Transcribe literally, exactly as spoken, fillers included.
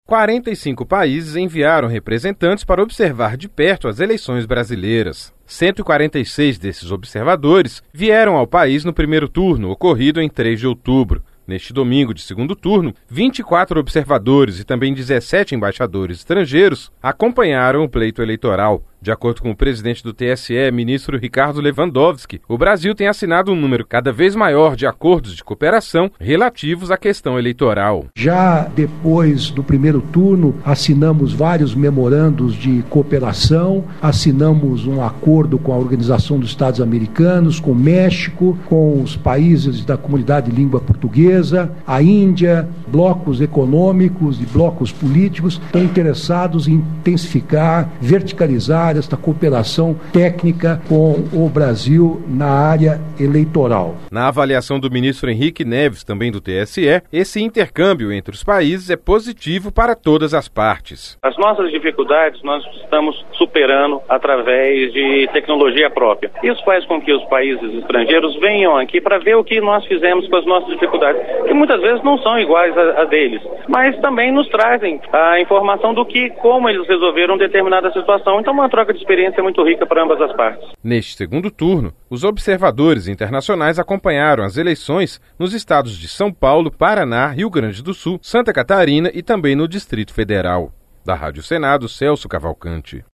quarenta e cinco países enviaram representantes para observar de perto as eleições brasileiras. cento e quarenta e seis desses observadores vieram ao país no primeiro turno, ocorrido em três de outubro. Neste domingo de segundo turno, vinte e quatro observadores e também dezessete embaixadores estrangeiros acompanharam o pleito eleitoral. De acordo com o presidente do T S E, ministro Ricardo Lewandowski, o Brasil tem assinado um número cada vez maior de acordos de cooperação relativos à questão eleitoral. Já depois do primeiro turno, assinamos vários memorandos de cooperação, assinamos um acordo com a Organização dos Estados Americanos, com o México, com os países da comunidade de língua portuguesa, a Índia, blocos econômicos e blocos políticos estão interessados em intensificar, verticalizar esta cooperação técnica com o Brasil na área eleitoral. Na avaliação do ministro Henrique Neves, também do T S E, esse intercâmbio entre os países é positivo para todas as partes. As nossas dificuldades nós estamos superando através de tecnologia própria. Isso faz com que os países estrangeiros venham aqui para ver o que nós fizemos com as nossas dificuldades, que muitas vezes não são iguais a, a deles, mas também nos trazem a informação do que, como eles resolveram determinada situação. Então, uma troca de experiência muito rica para ambas as partes. Neste segundo turno, os observadores internacionais acompanharam as eleições nos estados de São Paulo, Paraná, Rio Grande do Sul, Santa Catarina e também no Distrito Federal. Da Rádio Senado, Celso Cavalcante.